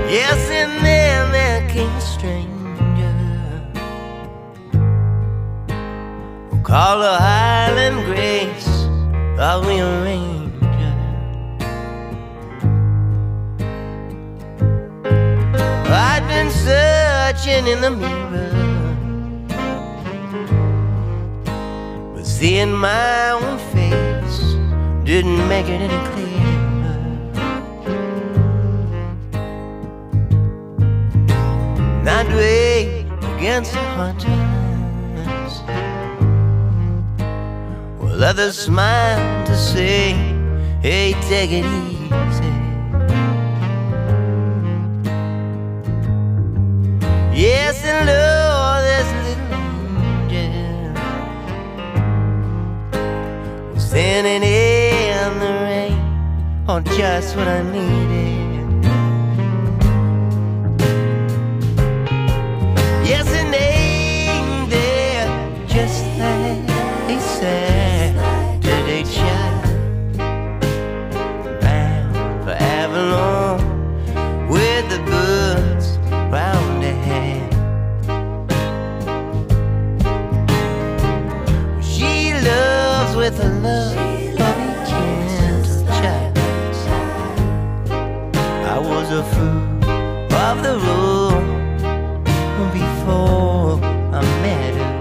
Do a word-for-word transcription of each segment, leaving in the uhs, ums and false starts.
Yes, and then there came a stranger who called her Highland Grace, a rearranger. I'd been searching in the mirror, but seeing my own face didn't make it any clearer. I'd wait against the hunters while others smiled to say, hey, take it easy. Yes, and Lord, this little angel was standing in the rain on just what I needed. Yes, and they there just like they said till they chat bound for Avalon with the birds round their head. She loves with a love of a gentle child. I was a fool of the road before I met her.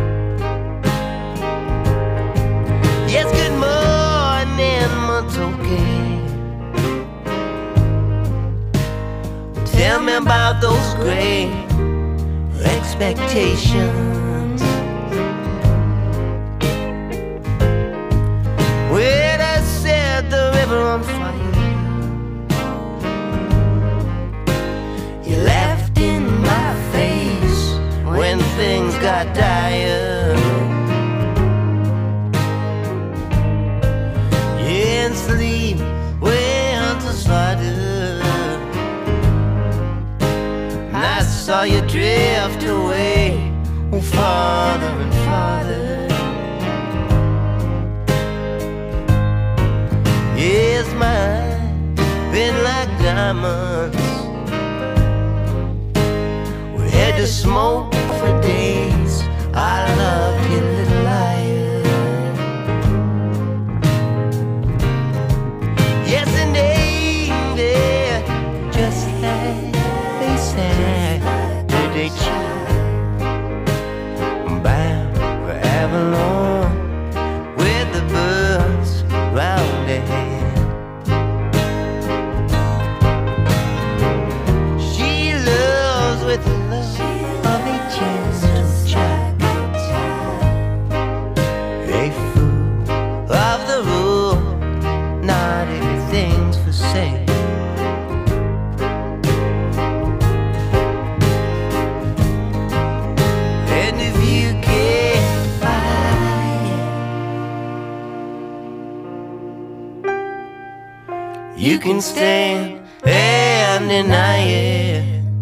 Yes, good morning, Matoke. Tell me about those great expectations. When I set the river on fire, you laughed in my face when things got dire. Yeah, and sleep went to slaughter, and I saw you drift away, oh, farther and farther. Yes, mine been like diamonds. We had to smoke for days. I loved you, little liar. Yes, and they there just like they said till they chat bound for Avalon with the birds round their head. She loves with the love of a gentle child, a fool of the rule, not everything's for sale. And if you can't find it, you can stand and deny it.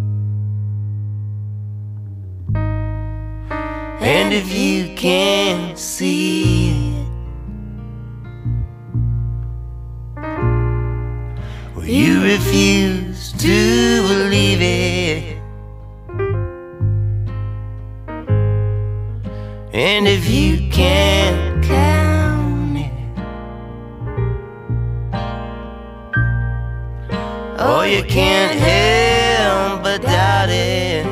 And if you can't see it, well, you refuse to believe it. And if you can't count it, oh, you can't help but doubt it.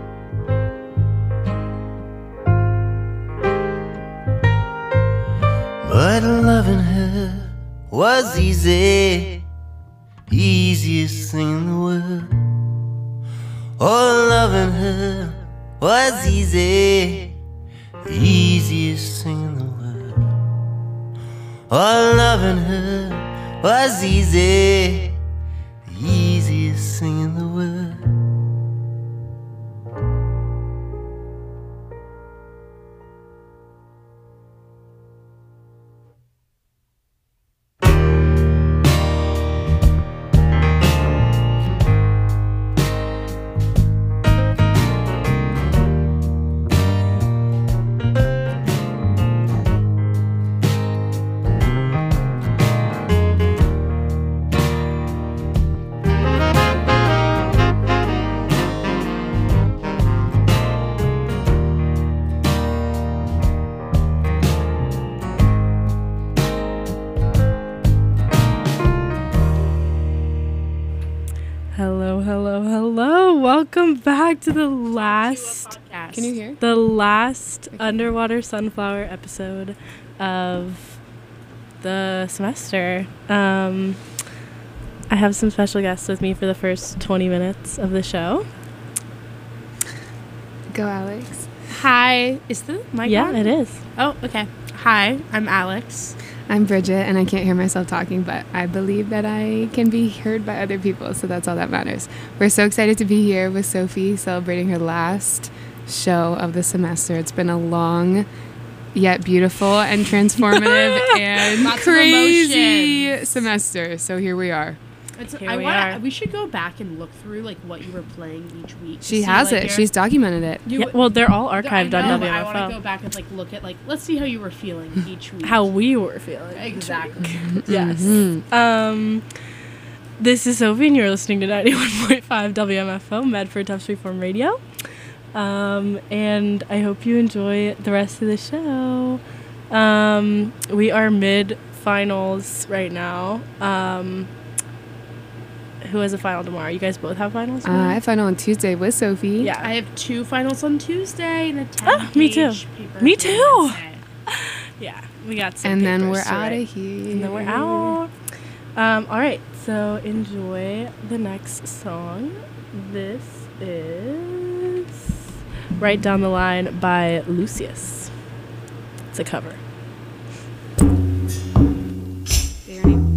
But loving her was easy, easiest thing in the world. Oh, loving her was easy, easiest thing in the world. Oh, loving her was easy, easiest thing in the world. Hello, hello, hello. Welcome back to the last Can you hear? The last okay. Underwater Sunflower episode of the semester. Um, I have some special guests with me for the first twenty minutes of the show. Go, Alex. Hi. Is the mic Yeah, on? it is. Oh, okay. Hi, I'm Alex. I'm Bridget, and I can't hear myself talking, but I believe that I can be heard by other people, so that's all that matters. We're so excited to be here with Sophie celebrating her last show of the semester. It's been a long, yet beautiful and transformative and Lots crazy semester. So here we are. It's, Here I we wanna, are. We should go back and look through like what you were playing each week. to She see, has like, it. your- She's documented it. you- Yeah, well, they're all I archived know, on but W I M F want to go O. back and like look at like let's see how you were feeling each week. How we were feeling. exactly. Yes. Mhm. Um, this is Sophie, and you're listening to ninety-one point five W M F O, Medford Tufts Freeform Radio. Um, and I hope you enjoy the rest of the show. Um, we are mid-finals right now. Um, who has a final tomorrow? You guys both have finals Uh, tomorrow? I have final on Tuesday with Sophie. Yeah. I have two finals on Tuesday and a ten Ah, me too. page paper Me for too. Wednesday. Yeah, we got some And then papers we're to out write. of here. And then we're out. Um, all right, so enjoy the next song. This is Right Down the Line by Lucius. It's a cover. Say your name.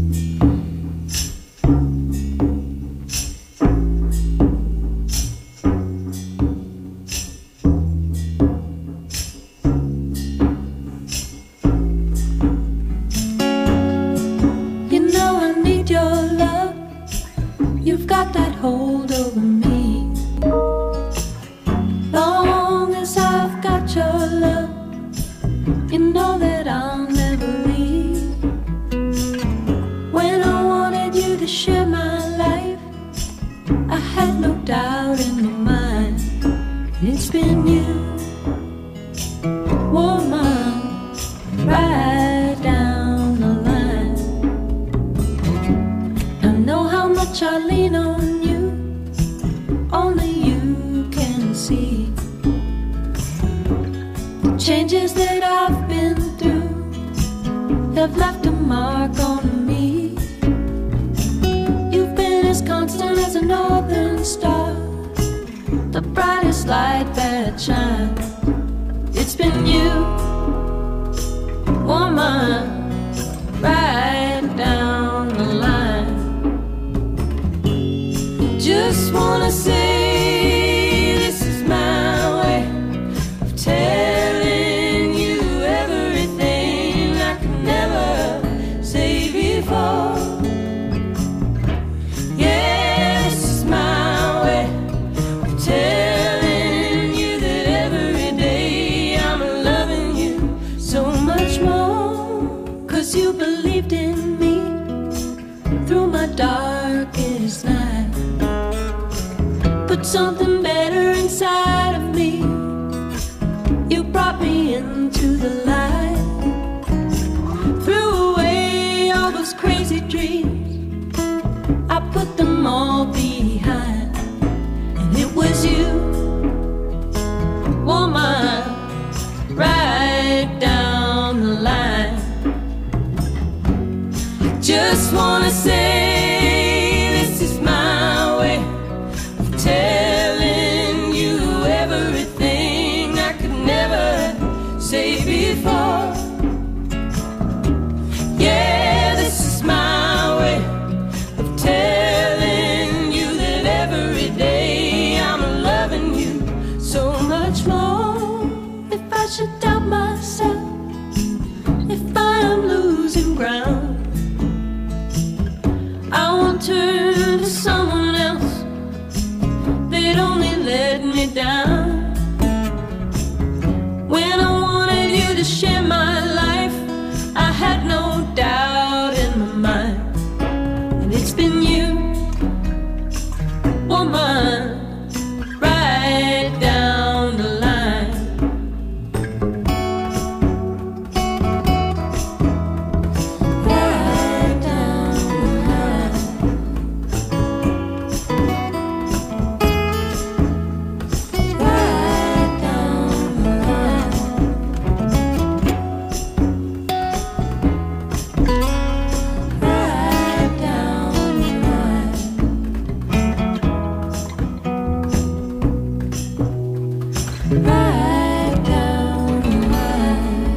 You know I need your love. You've got that hold over me. Long as I've got your love, you know that I'll never leave. When I wanted you to share my life, I had no doubt in my mind. And it's been you, woman, right down the line. I know how much I lean on you, only you can see. The changes that I've been through have left a mark on me. You've been as constant as a northern star, the brightest light that shines. It's been you, woman, right down the line. Just wanna say this is my way of telling you everything I could never say before. Yeah, this is my way of telling you that every day I'm loving you so much more. 'Cause you believed in me through my darkest night. Put something better inside of me. You brought me into the light. Threw away all those crazy dreams. I put them all behind. And it was you, woman, right down the line. Just wanna say this is my way of telling you everything I could never say before. Yeah, this is my way of telling you that every day I'm loving you so much more. If I should doubt myself, if I am losing ground, I won't turn to someone else. They'd only let me down. When I wanted you to share my life, I had no doubt in my mind. And it's been you, woman, right down the line. Right down the line. right down the line.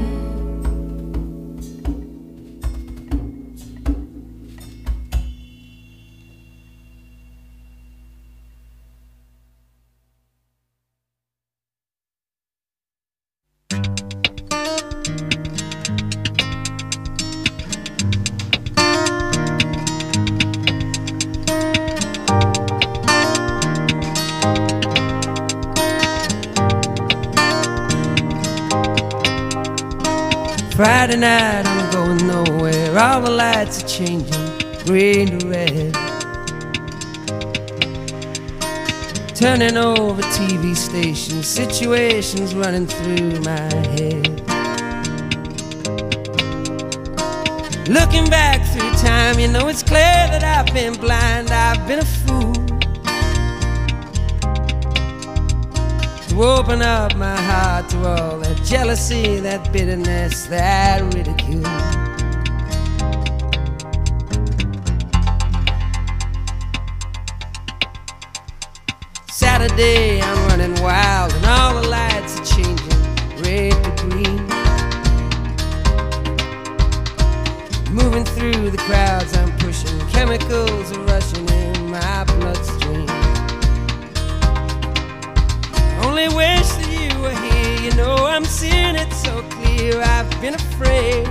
Friday night, I'm going nowhere. All the lights are changing, green to red. Turning over T V stations, situations running through my head. Looking back through time, you know it's clear that I've been blind, I've been a fool to open up my heart to all that jealousy, that bitterness, that ridicule. Saturday, I'm running wild and all the lights are changing red to green. Moving through the crowds, I'm pushing, chemicals are rushing in my bloodstream. Only wish that you were here, you know I'm seeing it so clear. I've been afraid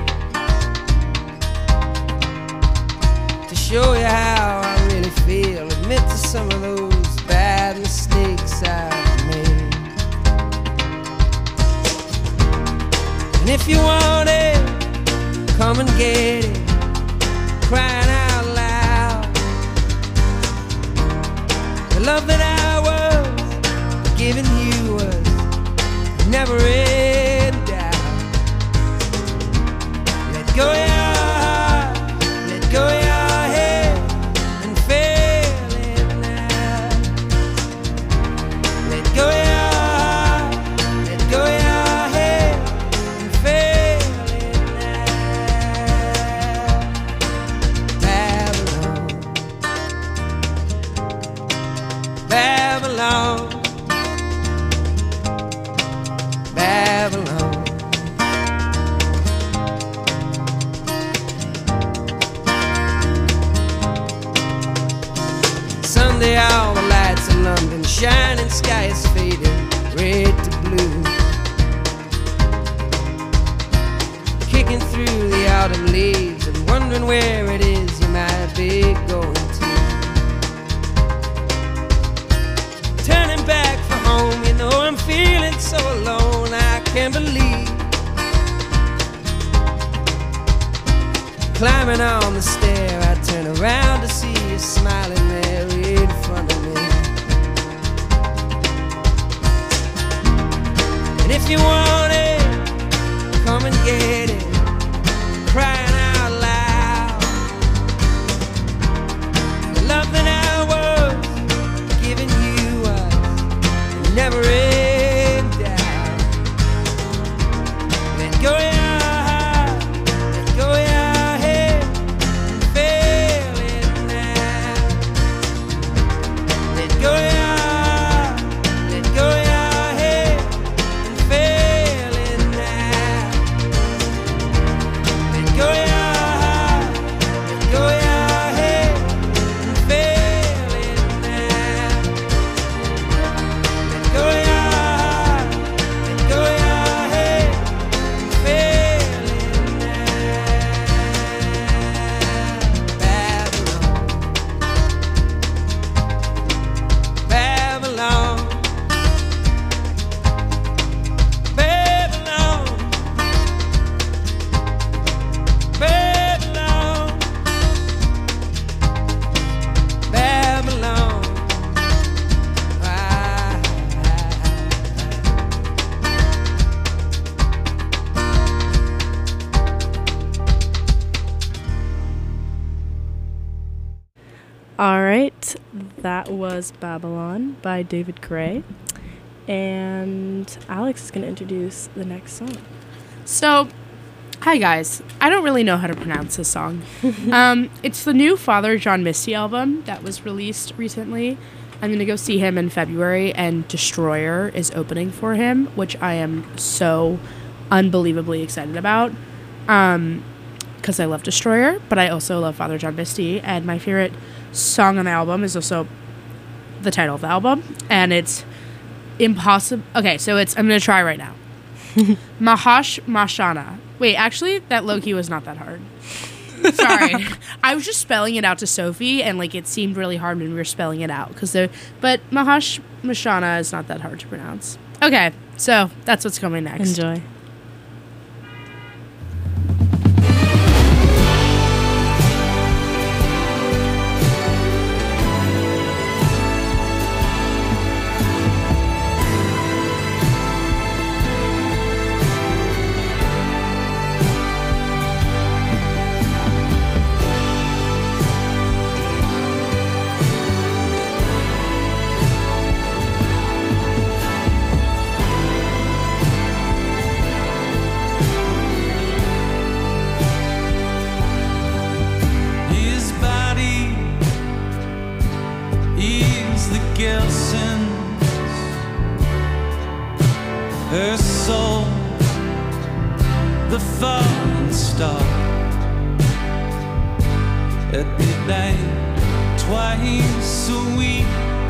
to show you how I really feel, admit to some of those bad mistakes I've made. And if you want it, come and get it, crying out loud. The love that I was giving you was never in doubt. Let go your heart, let go your head, and feel it now. Let go your heart, let go your head, and feel it now. Babylon, Babylon, Babylon. Sunday, all the lights in London, shining sky is fading, red to blue. Kicking through the autumn leaves and wondering where it is you might be going to. Turning back for home, you know I'm feeling so alone, I can't believe. Climbing on the stair, I turn around to see you smiling there in front of me. And if you want it, come and get it, crying out loud. The love that I was giving you was never in doubt. Let go your heart, let go your head, and feel it now. Let go your heart, let go your head, and feel it now. Let go your heart, let go your head, and feel it now. Let go your heart, let go your head, and feel it now. Babylon, Babylon, Babylon, Babylon, Babylon. Ah. All right, that was Babylon by David Gray. And Alex is going to introduce the next song. So, Hi guys, I don't really know how to pronounce this song. um, it's the new Father John Misty album that was released recently. I'm gonna go see him in February, and Destroyer is opening for him, which I am so unbelievably excited about. Um, because I love Destroyer, but I also love Father John Misty, and my favorite song on the album is also the title of the album, and it's impossible. Okay, so it's I'm gonna try right now. Mahash Mashana. Wait, actually, that low-key was not that hard. Sorry. I was just spelling it out to Sophie, and, like, it seemed really hard when we were spelling it out. Cause but Mahash Mashana is not that hard to pronounce. Okay, so that's what's coming next. Enjoy. His body is the Gelson's, her soul the falling star. At midnight, twice a week,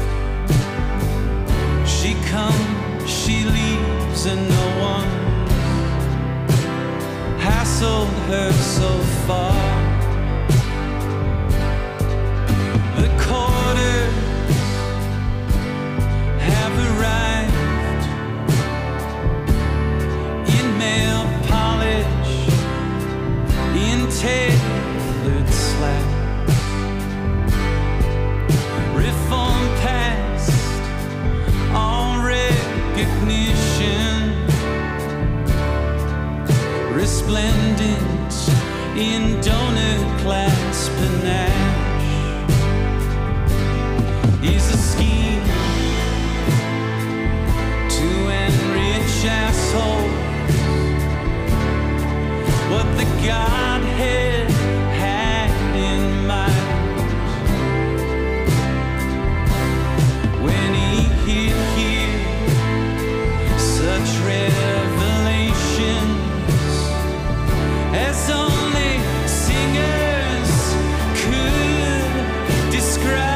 she comes, she leaves, and no one hassled her so far. The quarters have arrived in mail polish, in tailored slacks. Reform past all recognition, resplendent in donor class panache. Is a scheme to enrich assholes. What the Godhead had in mind when he hid here such revelations as only singers could describe.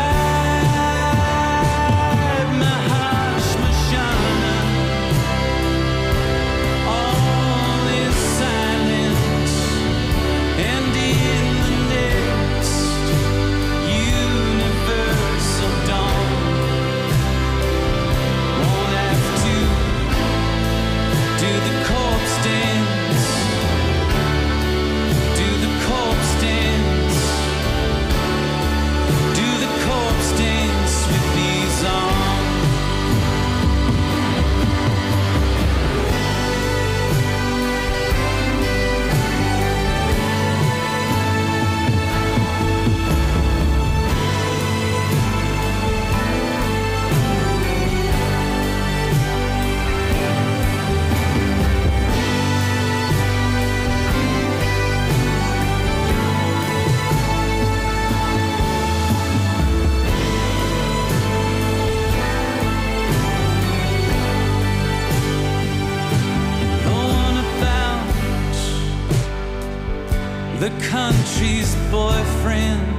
The country's boyfriend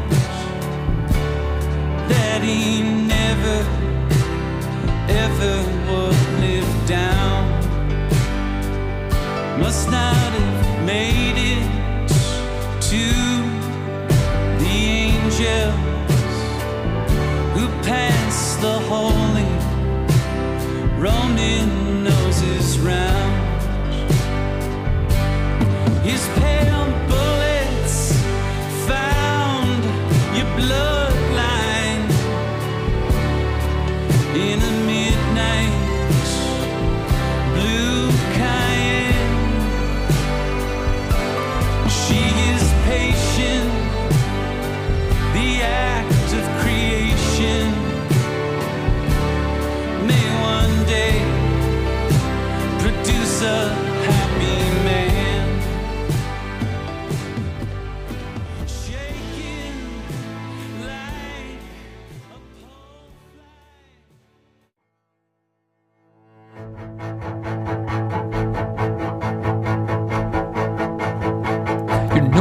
that he never, ever would live down must not have made it to the angels who pass the holy Roman noses round. His pale bullets found your bloodline in a midnight blue Cayenne. She is patient, the act of creation may one day produce a happy man.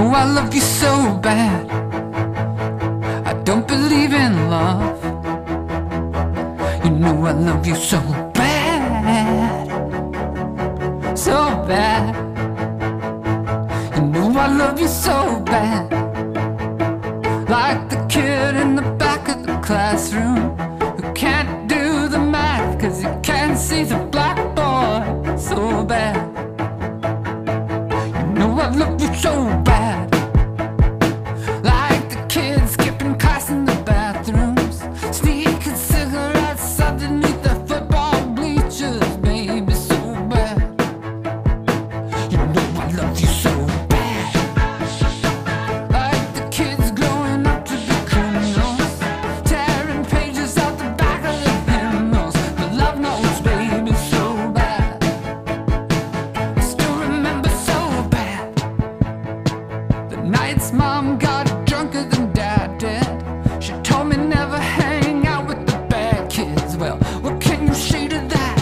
know I love you so bad. I don't believe in love. You know I love you so bad, so bad. You know I love you so bad. Like the kid in the back of the classroom who can't do the math cause he can't see the blackboard. So bad. You know I love you so bad. Like the kids skipping class in the bathrooms, sneaking cigarettes underneath the football bleachers. Baby, so bad. You know I love you so bad. Like the kids growing up to be criminals, tearing pages out the back of the hymnals. The love notes, baby, so bad. I still remember so bad the nights mom got drunker than dad did. She told me never hang out with the bad kids. Well, what can you say to that?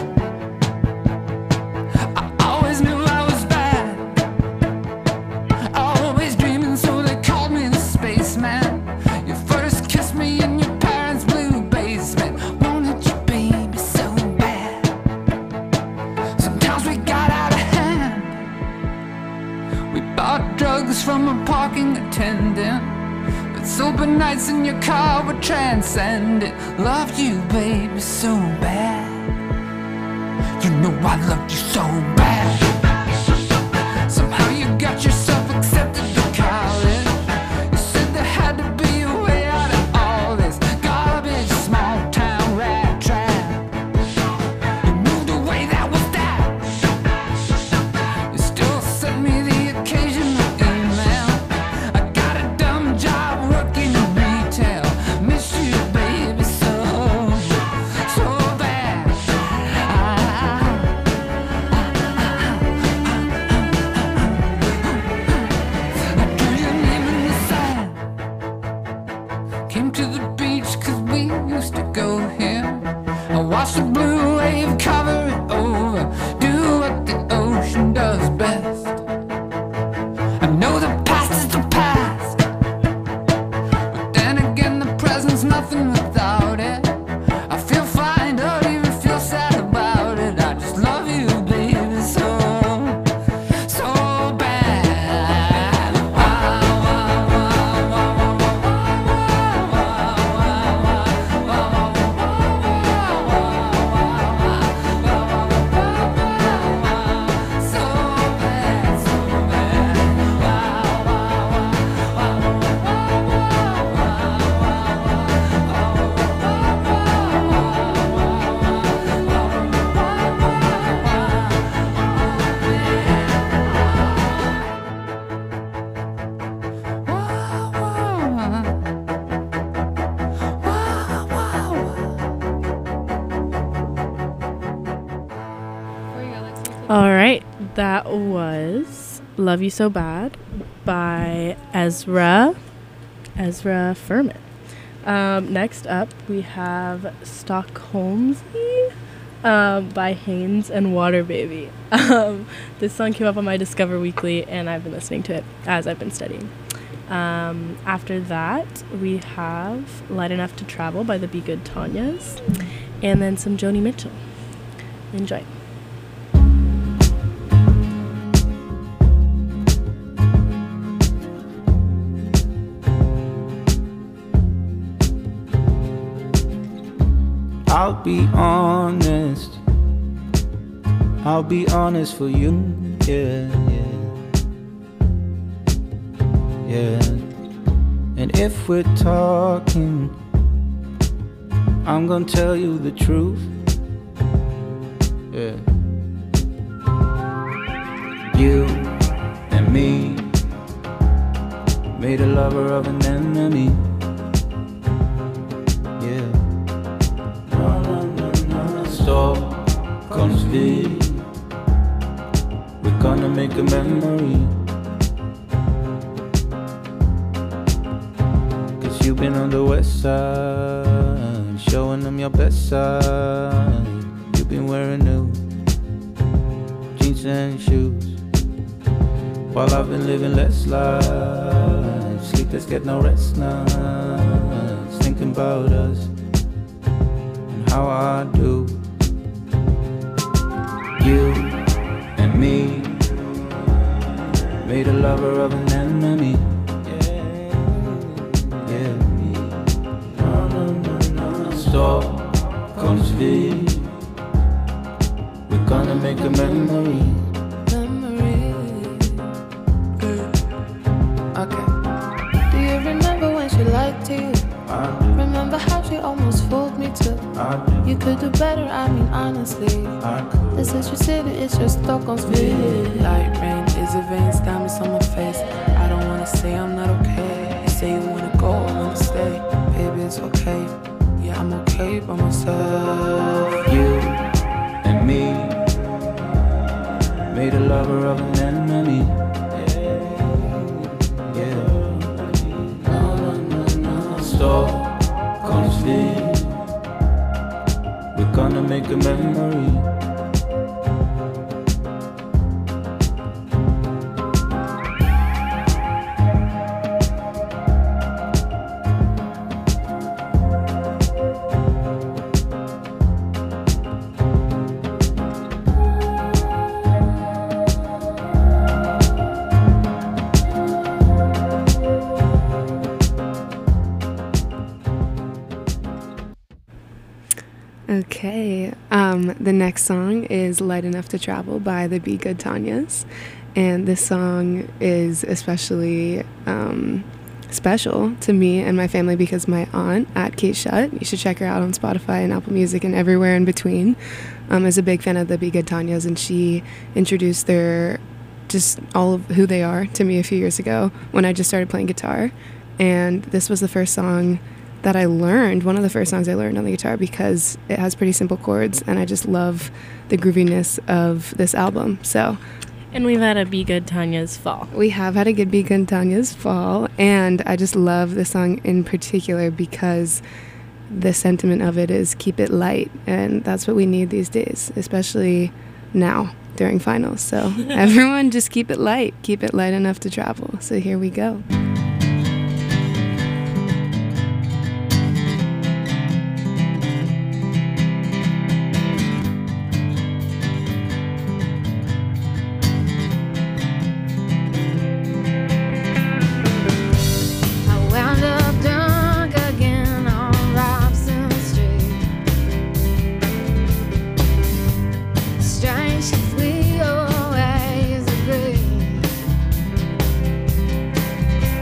I always knew I was bad, always dreaming, so they called me the spaceman. You first kissed me in your parents' blue basement. Wanted you, baby, so bad. Sometimes we got out of hand. We bought drugs from a parking attendant, but sober nights in your car were transcendent. Loved you, baby, so bad. You know I loved you so bad. Somehow you got yourself accepted to college. You said there had to be a way out of all this garbage, small town rat trap. You moved away, that was that. You still sent me the occasional email. I got a dumb job working in retail. Miss you, baby, so, so bad. I drew your name in the sand. Came to the beach cause we used to go here. I watched the blue wave cover it over. Do what the ocean does best. I know the past is the past, but then again the present's nothing without it. I feel fine, don't even feel sad about it. I just love you, baby, so, so bad. Wow, wow, wow, wow, so bad, so bad. All right, that was "Love You So Bad" by Ezra Ezra Furman. Um, next up, we have "Stockholmsy" um, by Haynes and Water Baby. Um, this song came up on my Discover Weekly, and I've been listening to it as I've been studying. Um, after that, we have "Light Enough to Travel" by the Be Good Tanyas, and then some Joni Mitchell. Enjoy. I'll be honest, I'll be honest for you, yeah, yeah, yeah. And if we're talking, I'm gonna tell you the truth, yeah. You and me made a lover of an enemy, yeah. Stockholmsville, we're gonna make a memory. Cause you've been on the west side, showing them your best side. You've been wearing new jeans and shoes. while I've been living less lives. Sleepless, get no rest nights, thinking about us and how I do. You and me made a lover of an enemy. Yeah, yeah. No, no, no, no. Stockholm Street, we're gonna make a memory. Memory. Okay. Do you remember when she lied to you? I do, Remember how she almost fooled me too? I do, You could do better, I mean honestly. I could. This is your city, it's your Stockholm Street. Light rain is a vein, diamonds on my face. I don't wanna say I'm not okay. You say you wanna go, I wanna stay. Baby, it's okay. Yeah, I'm okay by myself. You and me made a lover of an enemy. Yeah. No, no, no, no. Stockholm Street, we're gonna make a memory. Okay, um, the next song is Light Enough to Travel by the Be Good Tanyas. And this song is especially um, special to me and my family because my aunt, at Kate Shutt, you should check her out on Spotify and Apple Music and everywhere in between, um, is a big fan of the Be Good Tanyas. And she introduced their, just all of who they are to me a few years ago when I just started playing guitar. And this was the first song that I learned, one of the first songs I learned on the guitar because it has pretty simple chords and I just love the grooviness of this album. So, And we've had a Be Good Tanya's fall. we have had a good Be Good Tanya's fall, and I just love this song in particular because the sentiment of it is keep it light, and that's what we need these days, especially now during finals. So everyone just keep it light, keep it light enough to travel. So here we go. I wound up drunk again on Robson Street. Strange sweet ways of breathe.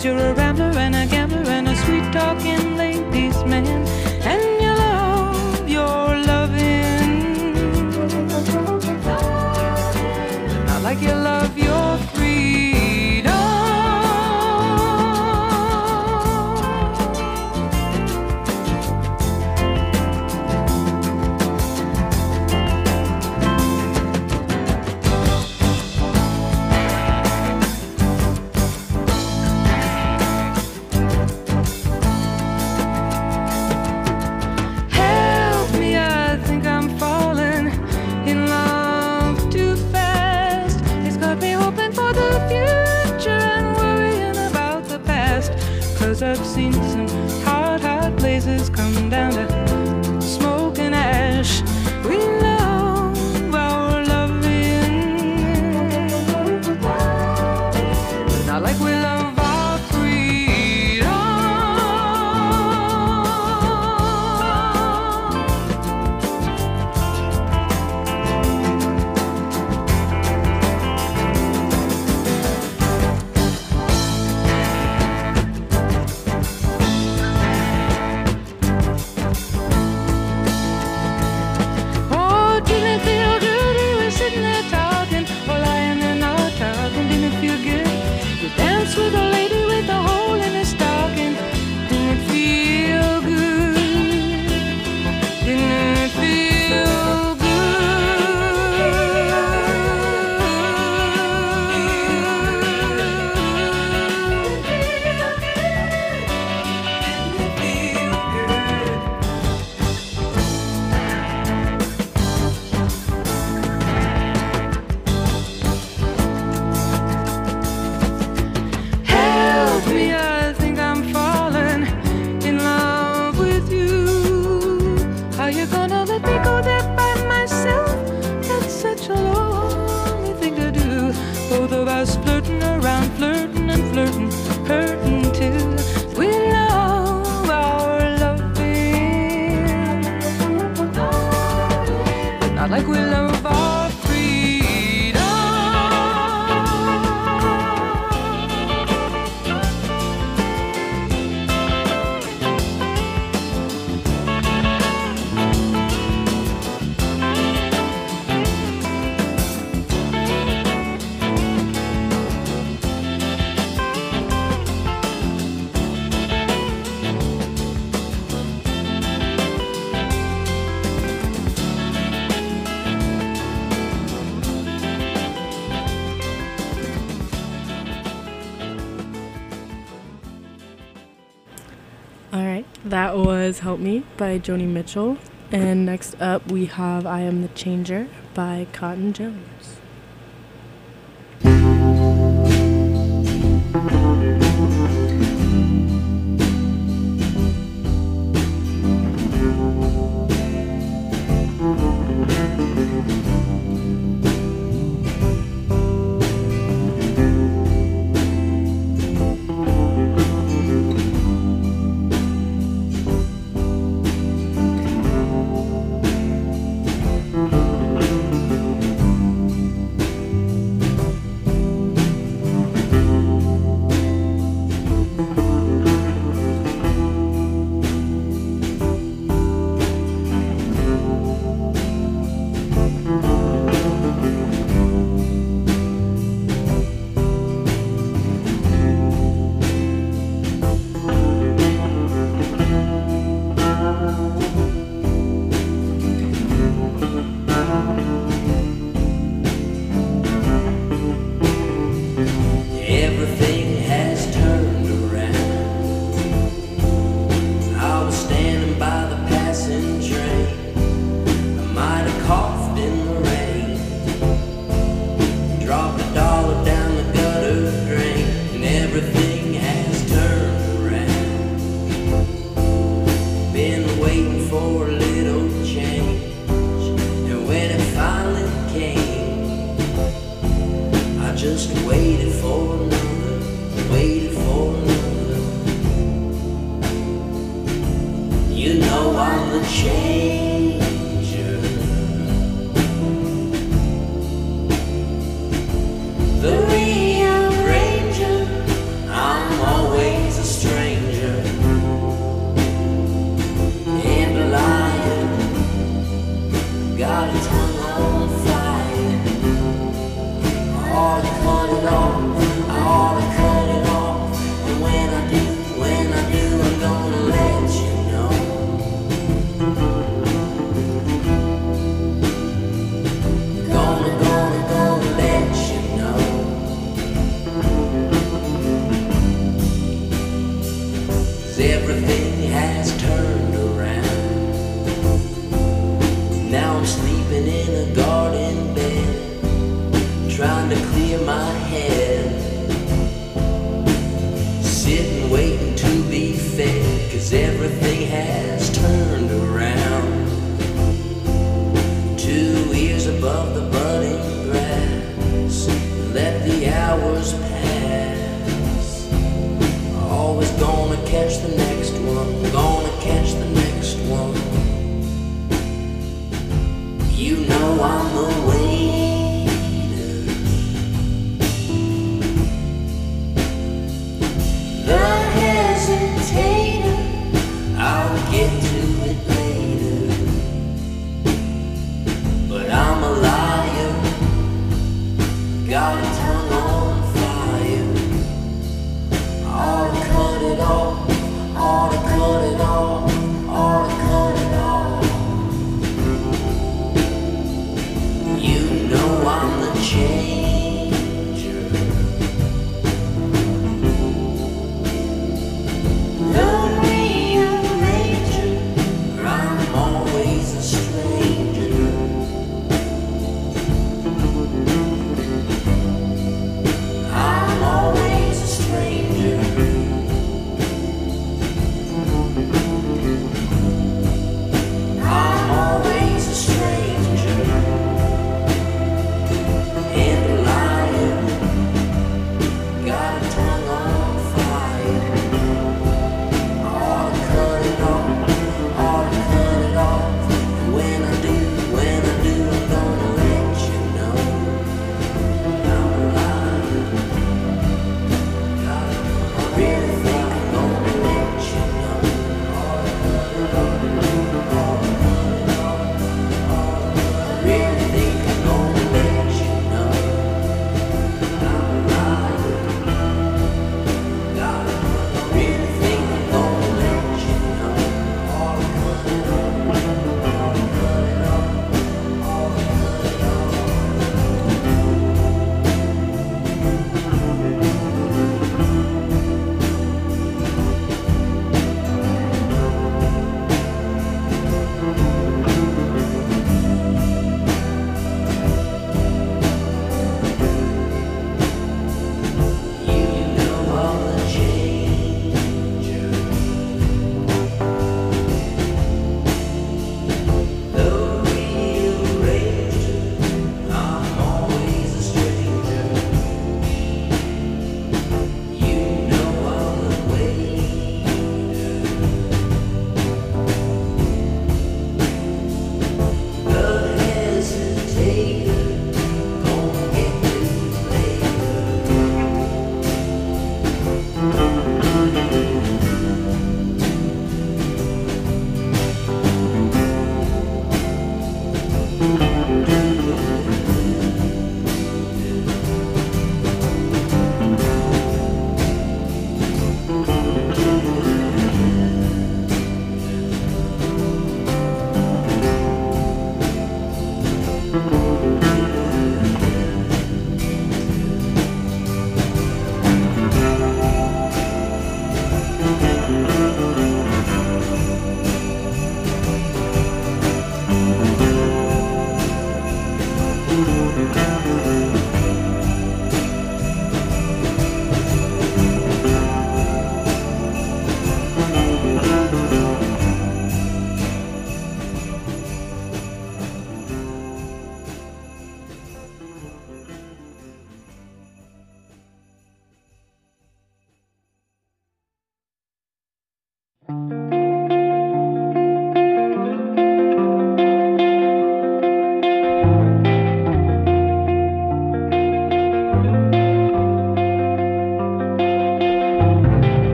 'cause you're a rambler and a gambler and a sweet-talking ladies' man, and you love your loving, not like you love your freedom. I've seen some hot, hot places come down to smoke and ash. We love our loving, not like we love our freedom. With a lady with a hole in her stocking, didn't it feel good? Didn't it feel flirting around, flirting and flirting, hurting too. We love our loving, but not like we love our freedom. That was Help Me by Joni Mitchell. And next up we have I Am the Changer by Cotton Jones. The real ranger, I'm always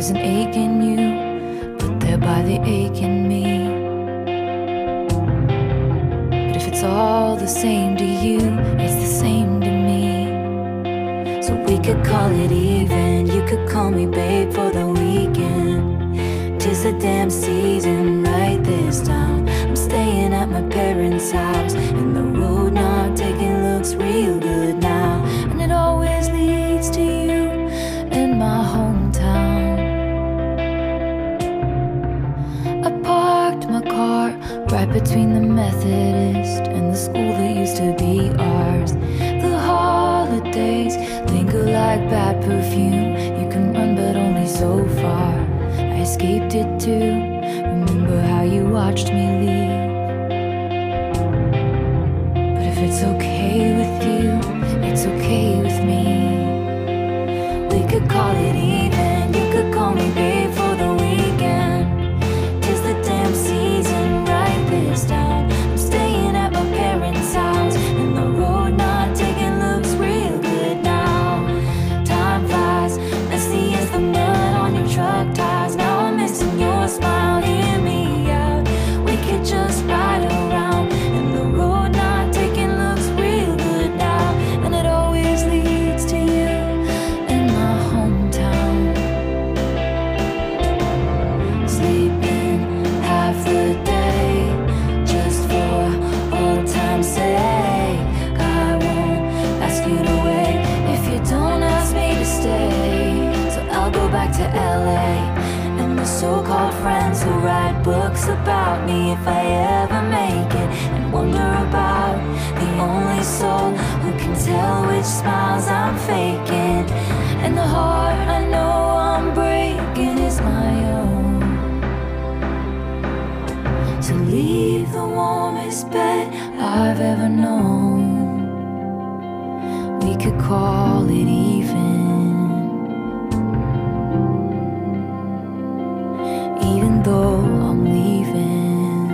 There's an ache in you, put there by the ache in me. But if it's all the same to you, it's the same to me. So we could call it even. You could call me babe for the weekend. 'Tis the damn season right this time. I'm staying at my parents' house, and the road not taking looks real good now. And it always leads to you in my hometown. I parked my car right between the Methodist and the school that used to be ours. The holidays linger like bad perfume. You can run but only so far. I escaped it too. Remember how you watched me leave. But if it's okay with you, it's okay with me. We could call it even. You could call me babe for the weekend. 'Tis the damn season right this time. I'm staying at my parents' house, and the road not taking looks real good now. Time flies, messy as the mud on your truck tires. Now I'm missing your smile, hear me out. We could just ride around, and the road not taking looks real good now. And it always leads to you in my hometown. Sleeping half the day just for old time's sake. I won't ask you to wait if you don't ask me to stay. So I'll go back to L A and the so-called friends who write books about me if I ever make it, and wonder about the only soul who can tell which smiles I'm faking. And the heart I know I'm breaking is my own. So leave the warmest bed I've ever known. We could call it even. Even though I'm leaving,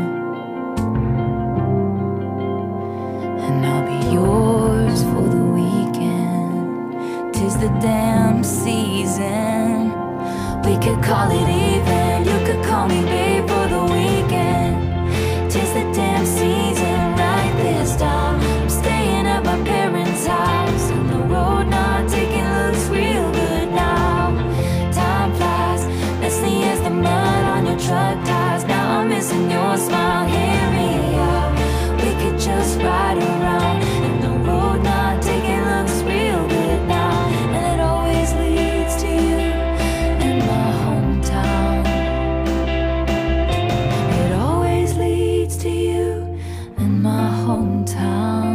and I'll be yours for the weekend. 'Tis the damn season. We could call it even. You could call me babe for the weekend. 'Tis the damn season right this time. I'm staying at my parents' house, and the road not taking looks real good now. Time flies, messy as the mud on your truck tires. Now I'm missing your smile, hear me out. We could just ride around, and the road not taking looks real good now. And it always leads to you in my hometown. It always leads to you in my hometown.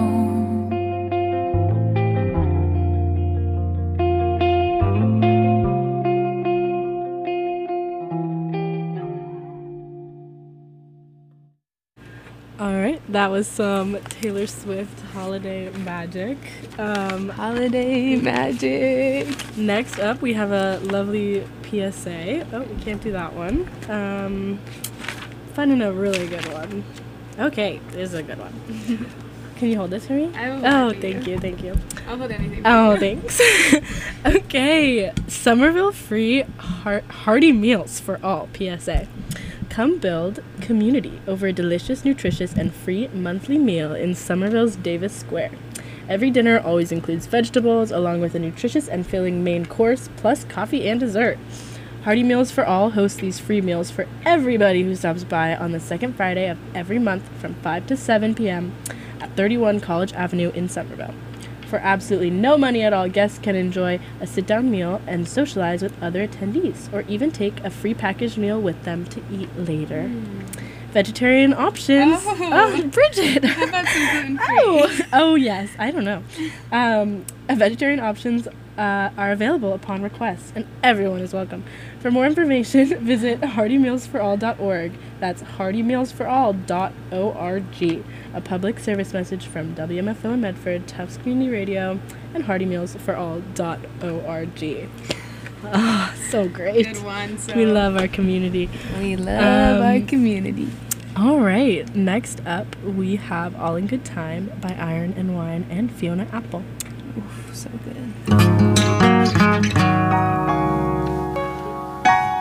All right, that was some Taylor Swift Holiday Magic. Um, Holiday Magic. Next up, we have a lovely P S A. Oh, we can't do that one. Um, finding a really good one. Okay, this is a good one. Can you hold this for me? I will Oh, hold it thank for you, thank you. I'll hold anything. for Oh, you. thanks. Okay, Somerville free heart- hearty meals for all, P S A. Come build community over a delicious, nutritious, and free monthly meal in Somerville's Davis Square. Every dinner always includes vegetables, along with a nutritious and filling main course, plus coffee and dessert. Hearty Meals for All hosts these free meals for everybody who stops by on the second Friday of every month from five to seven p.m. at thirty-one College Avenue in Somerville. For absolutely no money at all, guests can enjoy a sit-down meal and socialize with other attendees, or even take a free packaged meal with them to eat later. Mm. Vegetarian options. Oh. oh, Bridget. How about some gluten-free? Oh, oh yes. I don't know. Um, vegetarian options uh, are available upon request, and everyone is welcome. For more information, visit hearty meals for all dot org. That's hearty meals for all dot org. A public service message from W M F O in Medford, Tufts Community Radio, and hearty meals for all dot org. Oh, so great. Good one. So We love our community. We love Um, our community. All right. Next up, we have All in Good Time by Iron and Wine and Fiona Apple. Oof, so good.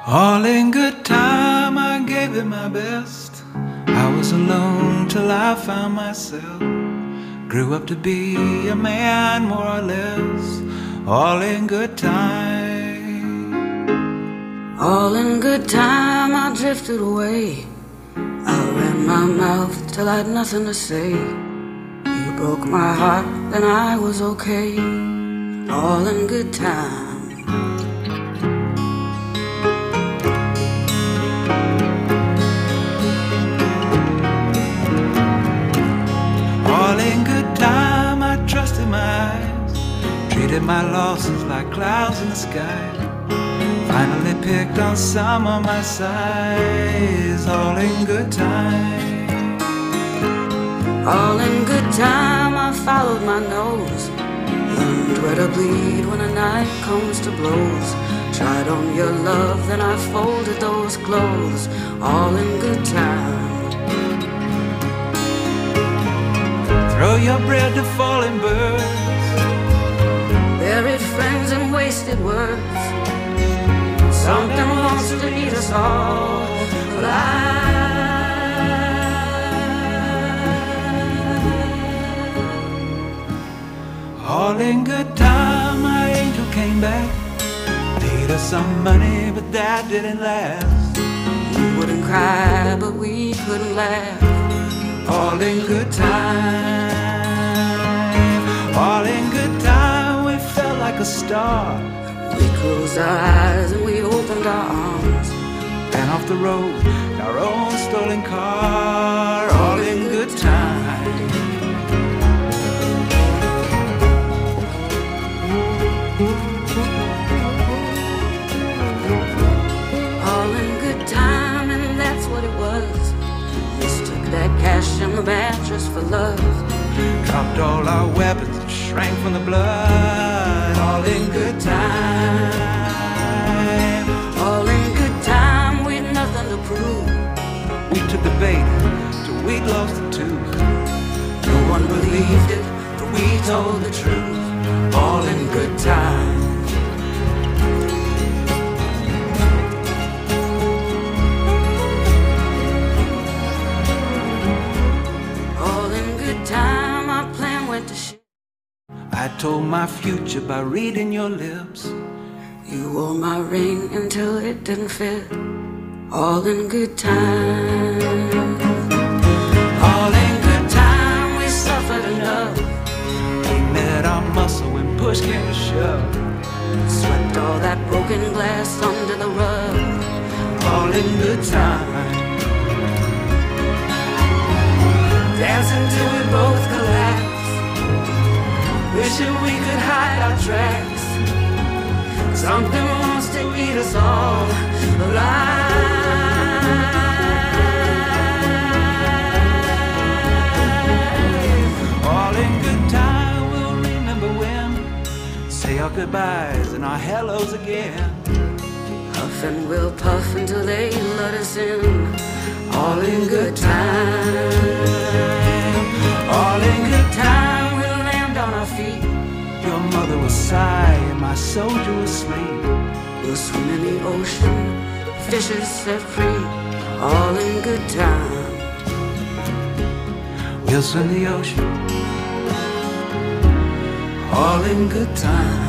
All in good time, I gave it my best. I was alone till I found myself. Grew up to be a man, more or less. All in good time. All in good time, I drifted away. I ran my mouth till I had nothing to say. You broke my heart, then I was okay. All in good time. All in good time, I trusted my eyes. Treated my losses like clouds in the sky. Finally picked on some of my size. All in good time. All in good time, I followed my nose. Learned where to bleed when a knife comes to blows. Tried on your love, then I folded those clothes. All in good time. Throw your bread to falling birds. Buried friends and wasted words. Something wants to eat us all alive. All in good time, my angel came back. Paid us some money, but that didn't last. We wouldn't cry, but we couldn't laugh. All in good time. All in good time, we felt like a star. We closed our eyes and we opened our arms. And off the road, in our own stolen car. All in good time. All in good time, and that's what it was. Mistook that cash in the mattress for love. Dropped all our weapons and shrank from the blood. All in good time. All in good time, we'd nothing to prove. We took the bait till we'd lost the tooth. No one believed it, but we told the truth. All in good time. All in good time, our plan went to shit. I told my future by reading your lips. You wore my ring until it didn't fit. All in good time. All in good time, we suffered enough. We met our muscle when push came to shove. Swept all that broken glass under the rug. All in good time. Dancing till we both collapsed. Wishing we could hide our tracks. Something wants to eat us all alive. All in good time, we'll remember when. Say our goodbyes and our hellos again. Puff and we'll puff until they let us in. All in good time. All in good time, we'll land on our feet. Your mother will sigh and my soldier will sleep. We'll swim in the ocean, fishes set free. All in good time. We'll swim the ocean. All in good time.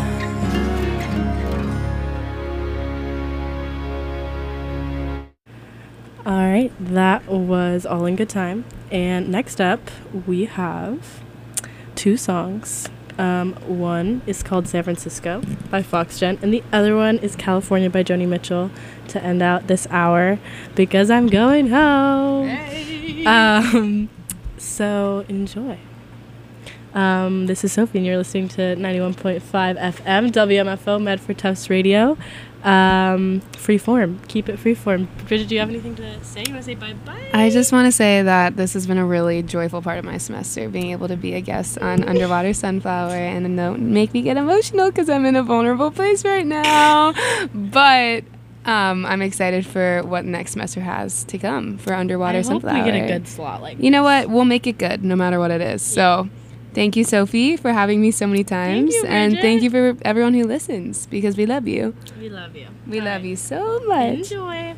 All right, that was All in Good Time. And next up, we have two songs. Um, one is called San Francisco by Foxgen, and the other one is California by Joni Mitchell to end out this hour because I'm going home. Hey. Um, so enjoy. Um, this is Sophie, and you're listening to ninety-one point five F M, W M F O, Medford Tufts Radio. Um, freeform. Keep it freeform. Bridget, do you have anything to say? You want to say bye-bye? I just want to say that this has been a really joyful part of my semester, being able to be a guest on Underwater Sunflower, and don't make me get emotional because I'm in a vulnerable place right now. But um, I'm excited for what next semester has to come for Underwater I Sunflower. I hope we get a good slot like You know this. what? We'll make it good no matter what it is. Yeah. So Thank you, Sophie, for having me so many times. you, and Bridget. thank you for everyone who listens, because we love you. We love you. We All love right. you so much. Enjoy.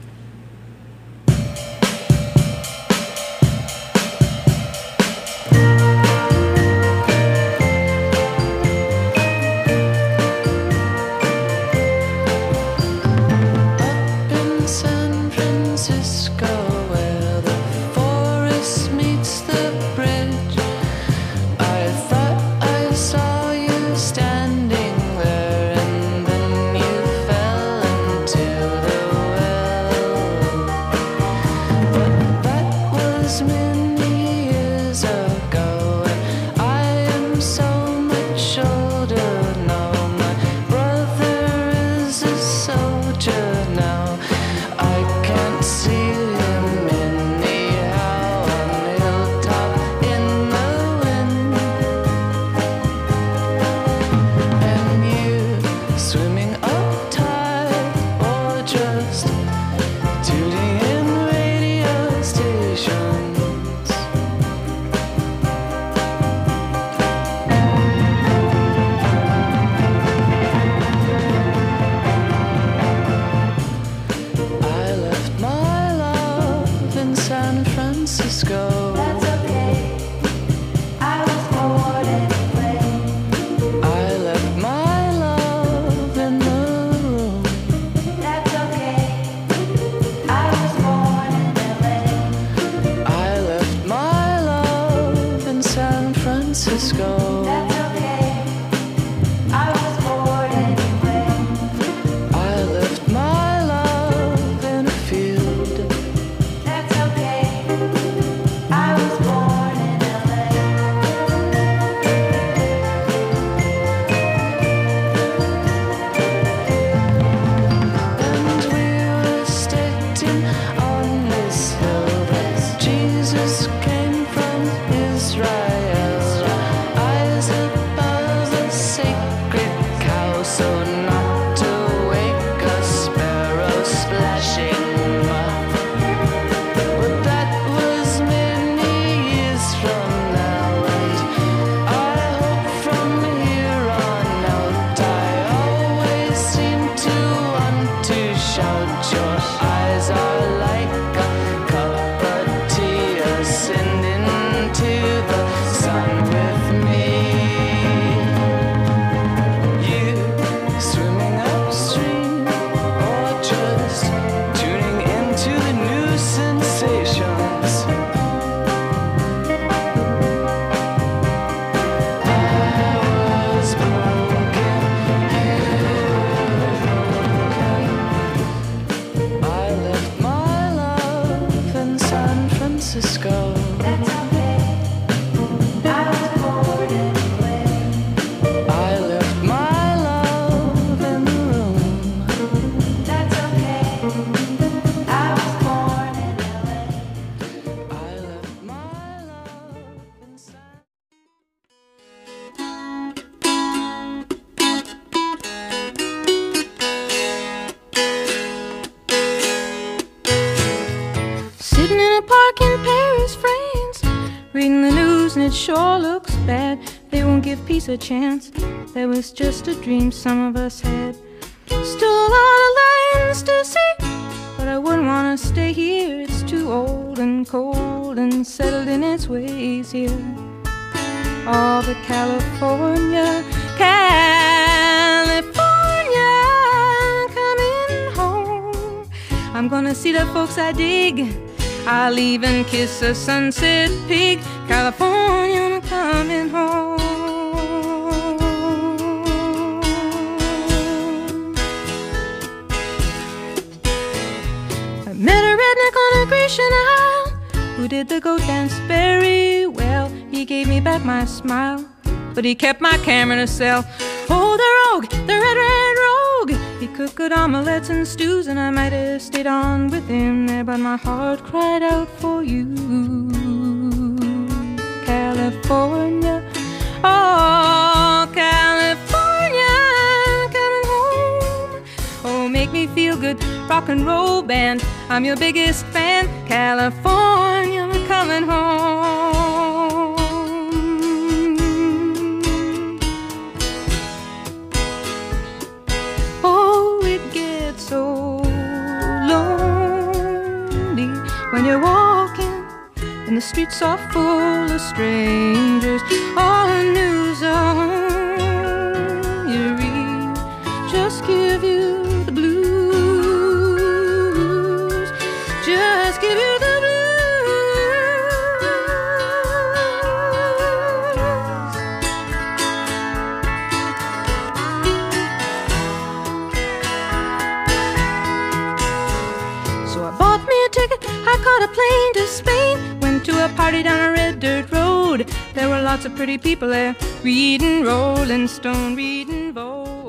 In San Francisco, where the forest meets the bridge, I thought I saw you standing there, and then you fell into the well. But that was many years ago, and I am so much older now. My brother is a soldier now. I can't see him anyhow on the hilltop in the wind. And you swimming uptide or just tuning in radio stations. I left my love in San Francisco. That's okay. I was bored anyway. I left my love in the room. That's okay. I was born in L A. I left my love in San Francisco. That's okay. I was bored anyway. I left my love in a field. That's okay. I was born in L A. And we were stating on this hill that Jesus came from Israel. Eyes above a sacred cow, so not to wake a sparrow splashing. But that was many years from now, and I hope from here on out I always seem to want to shout. Your eyes are like a cup of tea ascending to the sun with me. You swimming upstream or just tuning into the new sensations. I was broken, you broken. I left my love in San Francisco. That's okay. I was bored anyway. I left my love in the room. That's okay. I was born in L A. I left my love in San Sitting in a park in Paris, France, reading the news and it sure looks bad. They won't give peace a chance. That was just a dream some of us had. Still a lot of lands to see, but I wouldn't want to stay here. It's too old and cold and settled in its ways here. All the California, California, coming home. I'm gonna see the folks I dig. I'll even kiss a sunset pig. California, I'm coming home. I met a redneck on a Grecian Isle who did the goat dance very well. He gave me back my smile, but he kept my camera in a cell. Oh, the rogue, the red, red rogue. He cooked good omelets and stews, and I might have stayed on with him there, but my heart cried out for you. California, oh, California, coming home. Oh, make me feel good, rock and roll band. I'm your biggest fan. California, I'm coming home. when you're walking and the streets are full of strangers. All the news on you read just give you the blues, just give you the blues. So I bought me a ticket, I caught a plane to Spain, went to a party down a red dirt road. There were lots of pretty people there, reading Rolling Stone, reading Vogue.